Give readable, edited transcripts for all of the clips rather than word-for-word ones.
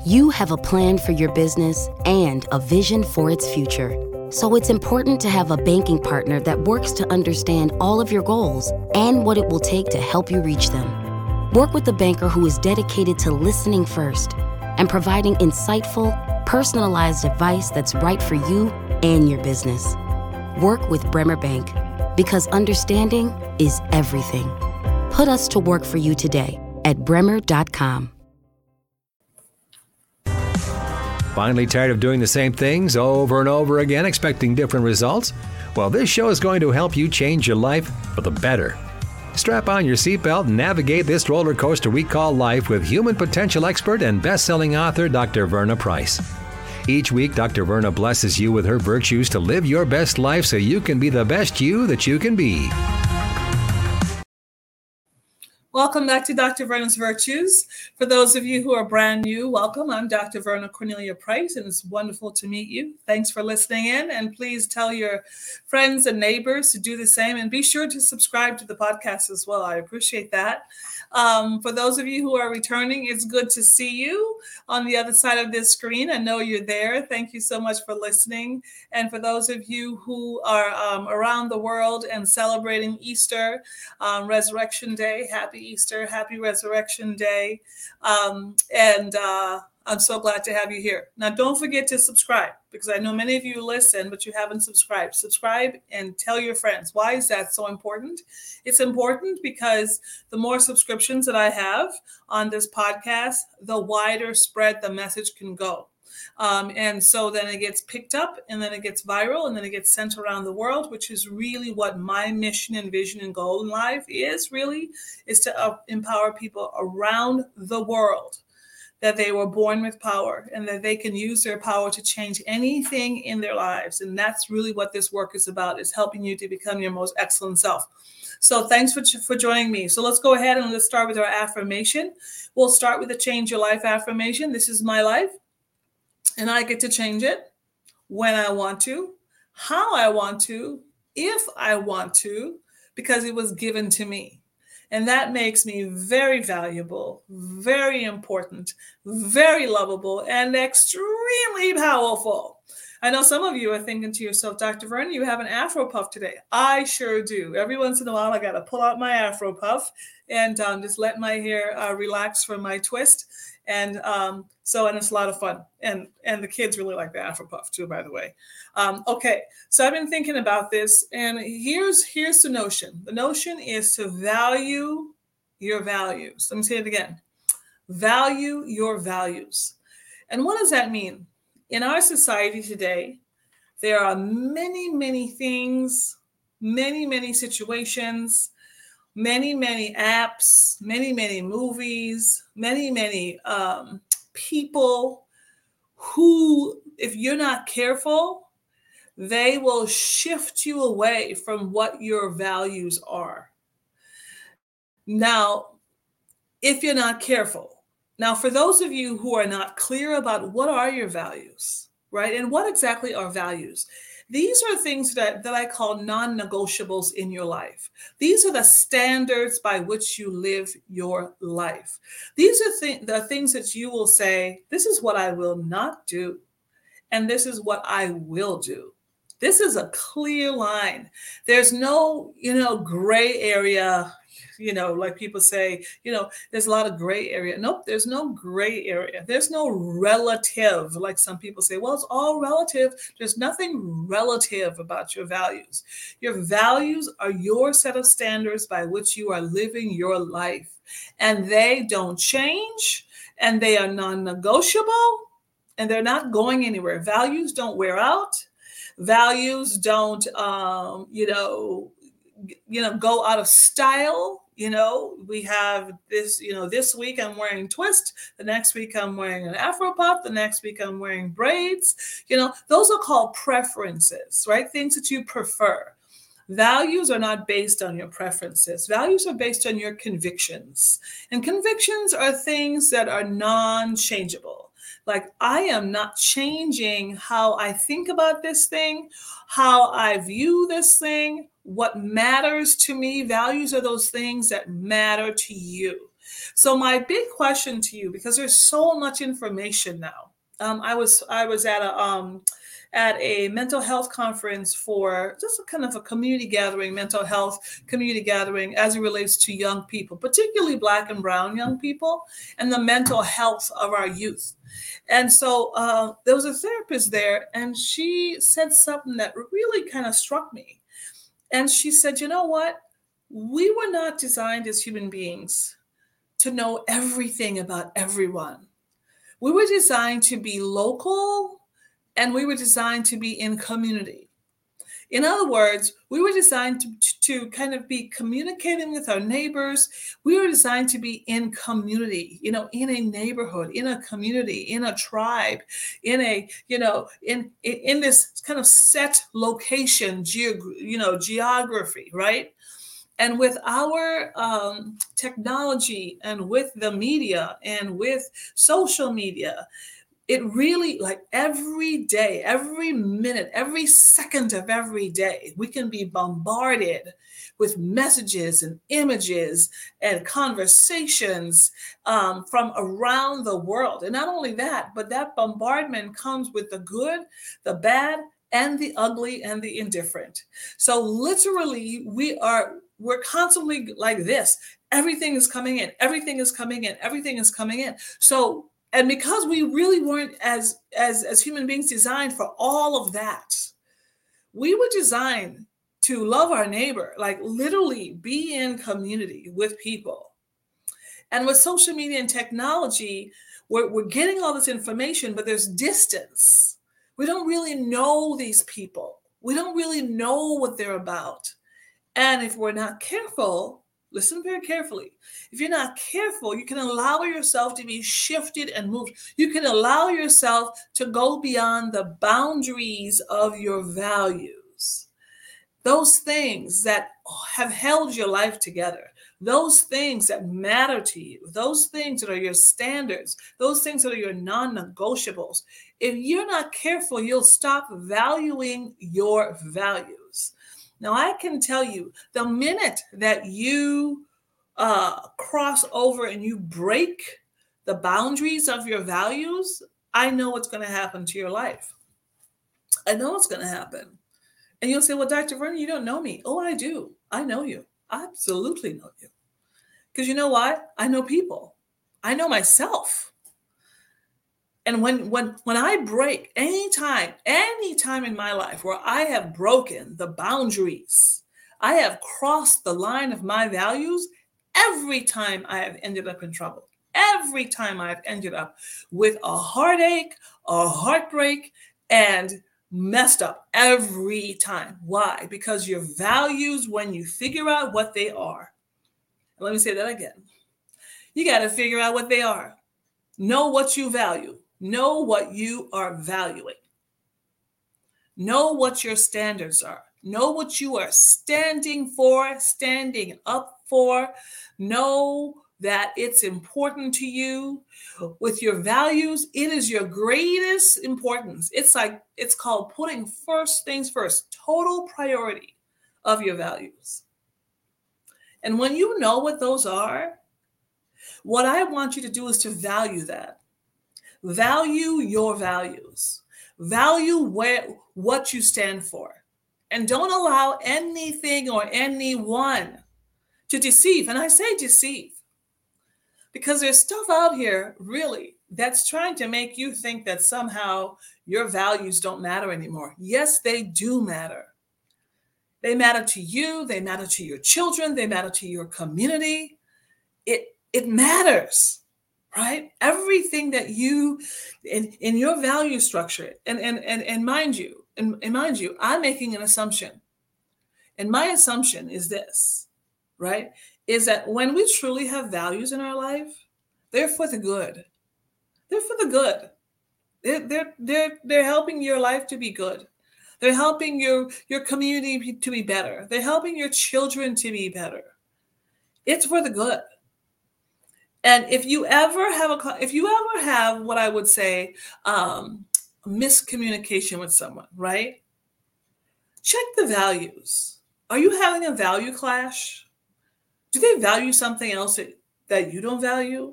You have a plan for your business and a vision for its future. So it's important to have a banking partner that works to understand all of your goals and what it will take to help you reach them. Work with a banker who is dedicated to listening first and providing insightful, personalized advice that's right for you and your business. Work with Bremer Bank, because understanding is everything. Put us to work for you today at bremer.com. Finally tired of doing the same things over and over again, expecting different results? Well, this show is going to help you change your life for the better. Strap on your seatbelt and navigate this roller coaster we call life with human potential expert and best-selling author Dr. Verna Price. Each week, Dr. Verna blesses you with her virtues to live your best life so you can be the best you that you can be. Welcome back to Dr. Verna's Virtues. For those of you who are brand new, welcome. I'm Dr. Verna Cornelia Price, and it's wonderful to meet you. Thanks for listening in, and please tell your friends and neighbors to do the same, and be sure to subscribe to the podcast as well. I appreciate that. For those of you who are returning, it's good to see you on the other side of this screen. I know you're there. Thank you so much for listening. And for those of you who are around the world and celebrating Easter, Resurrection Day, happy Easter, happy Resurrection Day. I'm so glad to have you here. Now, don't forget to subscribe, because I know many of you listen, but you haven't subscribed. Subscribe and tell your friends. Why is that so important? It's important because the more subscriptions that I have on this podcast, the wider spread the message can go. And so then it gets picked up, and then it gets viral, and then it gets sent around the world, which is really what my mission and vision and goal in life is to empower people around the world, that they were born with power and that they can use their power to change anything in their lives. And that's really what this work is about, is helping you to become your most excellent self. So thanks for joining me. So let's go ahead and let's start with our affirmation. We'll start with the Change Your Life affirmation. This is my life, and I get to change it when I want to, how I want to, if I want to, because it was given to me. And that makes me very valuable, very important, very lovable, and extremely powerful. I know some of you are thinking to yourself, Dr. Verna, you have an Afro puff today. I sure do. Every once in a while, I got to pull out my Afro puff and just let my hair relax from my twist. And it's a lot of fun. And the kids really like the Afro puff too, by the way. Okay, so I've been thinking about this, and here's the notion. The notion is to value your values. Let me say it again. Value your values. And what does that mean? In our society today, there are many, many things, many, many situations, many, many apps, many, many movies, many, many people who, if you're not careful, they will shift you away from what your values are. Now, if you're not careful. Now, for those of you who are not clear about what are your values, right? And what exactly are values? These are things that I call non-negotiables in your life. These are the standards by which you live your life. These are the things that you will say, this is what I will not do, and this is what I will do. This is a clear line. There's no, gray area. Like people say, there's a lot of gray area. Nope, there's no gray area. There's no relative. Like some people say, well, it's all relative. There's nothing relative about your values. Your values are your set of standards by which you are living your life. And they don't change, and they are non-negotiable, and they're not going anywhere. Values don't wear out. Values don't, go out of style. We have this, this week I'm wearing twist. The next week I'm wearing an Afro puff. The next week I'm wearing braids. Those are called preferences, right? Things that you prefer. Values are not based on your preferences. Values are based on your convictions. And convictions are things that are non-changeable. Like, I am not changing how I think about this thing, how I view this thing, what matters to me. Values are those things that matter to you. So my big question to you, because there's so much information now. I was at a mental health conference for just a kind of a community gathering, mental health community gathering as it relates to young people, particularly Black and Brown young people, and the mental health of our youth. And so there was a therapist there, and she said something that really kind of struck me. And she said, you know what? We were not designed as human beings to know everything about everyone. We were designed to be local, and we were designed to be in community. In other words, we were designed to kind of be communicating with our neighbors. We were designed to be in community, in a neighborhood, in a community, in a tribe, in this kind of set location, geography, right? And with our technology and with the media and with social media, it really, like every day, every minute, every second of every day, we can be bombarded with messages and images and conversations from around the world. And not only that, but that bombardment comes with the good, the bad, and the ugly and the indifferent. So literally, we're constantly like this. Everything is coming in. Everything is coming in. Everything is coming in. So, and because we really weren't as human beings designed for all of that, we were designed to love our neighbor, like literally be in community with people. And with social media and technology, we're getting all this information, but there's distance. We don't really know these people. We don't really know what they're about. And if we're not careful, listen very carefully. If you're not careful, you can allow yourself to be shifted and moved. You can allow yourself to go beyond the boundaries of your values. Those things that have held your life together, those things that matter to you, those things that are your standards, those things that are your non-negotiables. If you're not careful, you'll stop valuing your values. Now, I can tell you, the minute that you cross over and you break the boundaries of your values, I know what's going to happen to your life. I know what's going to happen. And you'll say, well, Dr. Verna, you don't know me. Oh, I do. I know you. I absolutely know you. Because you know what? I know people. I know myself. And when I break anytime in my life where I have broken the boundaries, I have crossed the line of my values, every time I have ended up in trouble. Every time I've ended up with a heartache, a heartbreak, and messed up every time. Why? Because your values, when you figure out what they are, let me say that again. You got to figure out what they are. Know what you value. Know what you are valuing. Know what your standards are. Know what you are standing for, standing up for. Know that it's important to you. With your values, it is your greatest importance. It's called putting first things first, total priority of your values. And when you know what those are, what I want you to do is to value that. Value your values. Value what you stand for. And don't allow anything or anyone to deceive. And I say deceive because there's stuff out here, really, that's trying to make you think that somehow your values don't matter anymore. Yes, they do matter. They matter to you. They matter to your children. They matter to your community. It matters, right? Everything that you, in your value structure, and mind you, I'm making an assumption. And my assumption is this, right? Is that when we truly have values in our life, they're for the good. They're for the good. They're helping your life to be good. They're helping your community to be better. They're helping your children to be better. It's for the good. And if you ever have what I would say miscommunication with someone, right? Check the values. Are you having a value clash? Do they value something else that you don't value?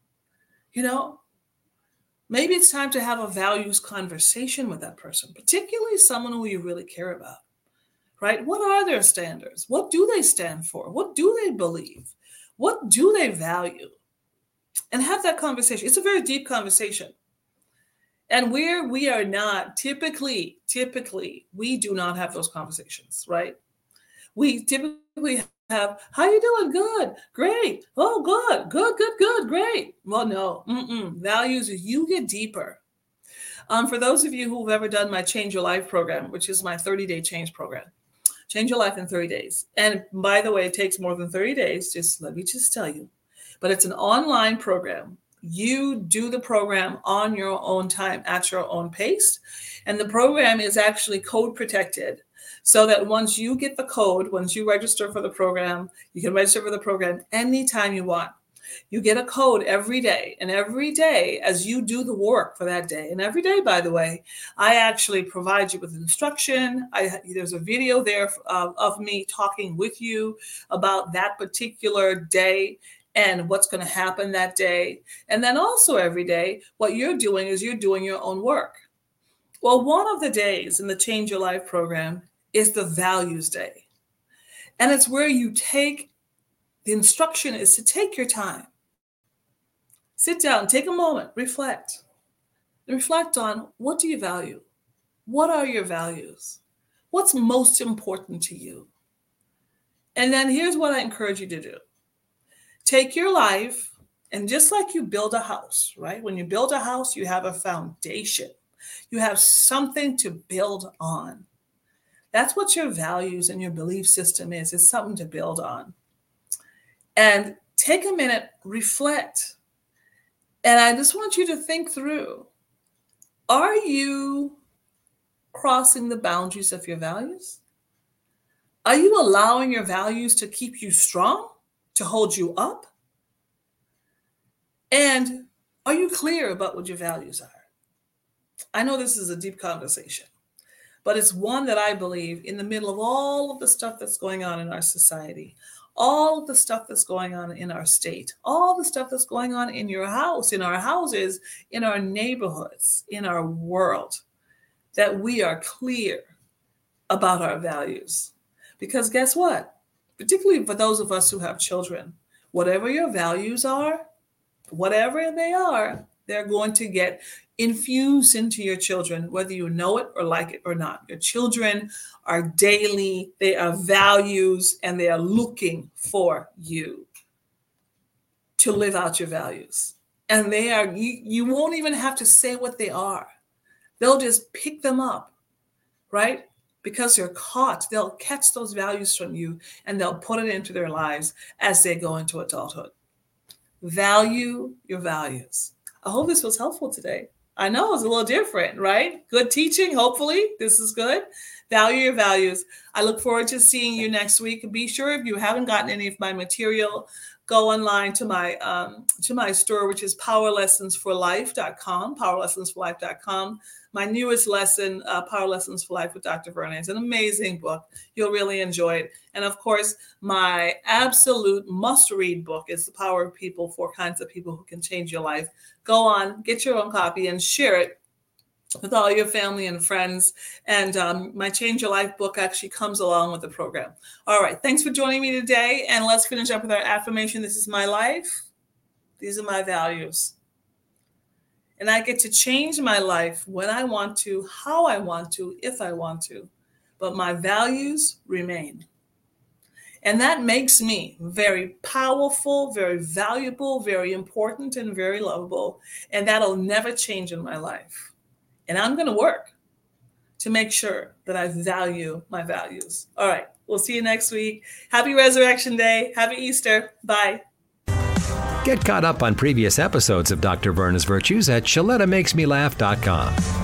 Maybe it's time to have a values conversation with that person, particularly someone who you really care about, right? What are their standards? What do they stand for? What do they believe? What do they value? And have that conversation. It's a very deep conversation. And where we are not, typically, we do not have those conversations, right? We typically have, how you doing? Good, great. Oh, good, great. Well, no, values, you get deeper. For those of you who've ever done my Change Your Life program, which is my 30-day change program, Change Your Life in 30 days. And by the way, it takes more than 30 days, let me tell you. But it's an online program. You do the program on your own time at your own pace. And the program is actually code protected so that once you get the code, once you register for the program, you can register for the program anytime you want. You get a code every day. And every day, as you do the work for that day, and every day, by the way, I actually provide you with instruction. There's a video there of me talking with you about that particular day and what's going to happen that day. And then also every day, what you're doing is you're doing your own work. Well, one of the days in the Change Your Life program is the Values Day. And it's where the instruction is to take your time. Sit down, take a moment, reflect. Reflect on, what do you value? What are your values? What's most important to you? And then here's what I encourage you to do. Take your life, and just like you build a house, right? When you build a house, you have a foundation. You have something to build on. That's what your values and your belief system is. It's something to build on. And take a minute, reflect. And I just want you to think through, are you crossing the boundaries of your values? Are you allowing your values to keep you strong? To hold you up? And are you clear about what your values are? I know this is a deep conversation, but it's one that I believe in the middle of all of the stuff that's going on in our society, all of the stuff that's going on in our state, all the stuff that's going on in your house, in our houses, in our neighborhoods, in our world, that we are clear about our values. Because guess what? Particularly for those of us who have children, whatever your values are, whatever they are, they're going to get infused into your children, whether you know it or like it or not. Your children are daily, they are values, and they are looking for you to live out your values. And they are, you won't even have to say what they are. They'll just pick them up, right? Because they're caught, they'll catch those values from you and they'll put it into their lives as they go into adulthood. Value your values. I hope this was helpful today. I know it's a little different, right? Good teaching. Hopefully this is good. Value your values. I look forward to seeing you next week. Be sure if you haven't gotten any of my material, go online to my store, which is powerlessonsforlife.com, powerlessonsforlife.com. My newest lesson, Power Lessons for Life with Dr. Verna. It's an amazing book. You'll really enjoy it. And of course, my absolute must-read book is The Power of People, 4 Kinds of People Who Can Change Your Life. Go on, get your own copy and share it with all your family and friends. And my Change Your Life book actually comes along with the program. All right, thanks for joining me today. And let's finish up with our affirmation. This is my life. These are my values. And I get to change my life when I want to, how I want to, if I want to. But my values remain. And that makes me very powerful, very valuable, very important, and very lovable. And that'll never change in my life. And I'm going to work to make sure that I value my values. All right. We'll see you next week. Happy Resurrection Day. Happy Easter. Bye. Get caught up on previous episodes of Dr. Verna's Virtues at ShalettaMakesMeLaugh.com.